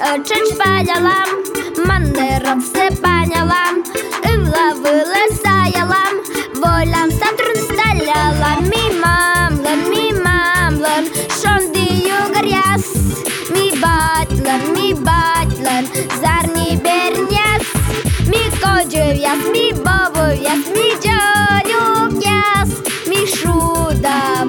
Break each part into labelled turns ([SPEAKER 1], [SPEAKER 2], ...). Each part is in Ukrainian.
[SPEAKER 1] очень шпалялам, манером все панялам, и влавила саялам, волям сатрун сталялам, ми мамлан, шондию гряз, ми батлан, зарни берняс, ми коджевяс, ми бобовяс, ми джолюкяс, ми шуда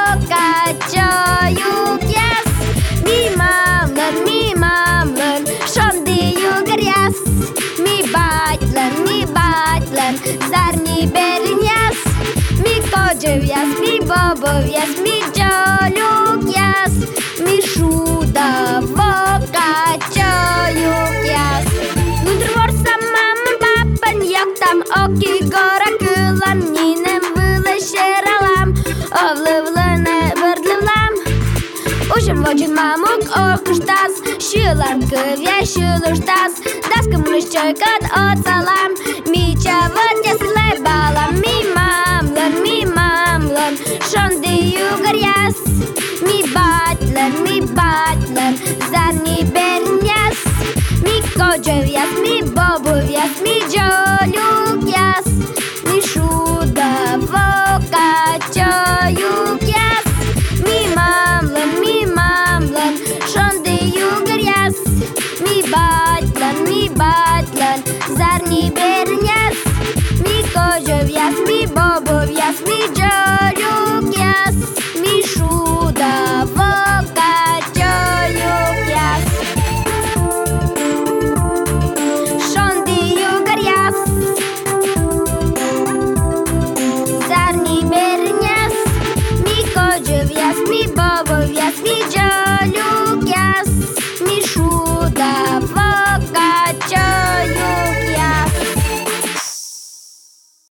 [SPEAKER 1] вокачоюкяс, ми мамлан, шондию гряз, ми батлан, зарни берняс, ми коджевяс, ми бобовяс, ми джолюкяс, ми шуда вокачоюкяс. Там оки гора кылам, нинем вылы шералам, овлывлыны вырдлывлам. Ушым вочын мамук окуштас, шылам кывя шылыштас, даскам лыщойкат оцалам, мича вот ясылай балам, ми мамлан, шондию горяс, ми батлан, зарни берняс, ми коджевяс, ми бобовяс, ми джолюкяс, ми шуда вокачоюкяс, ми мамлан, шондию горяс, ми батлан, зарни берняс, ми коджевяс, ми бобовяс, ми джолюкяс, ми шуда вокачоюкяс. Шондию горяс, зарни берняс, ми коджевяс, ми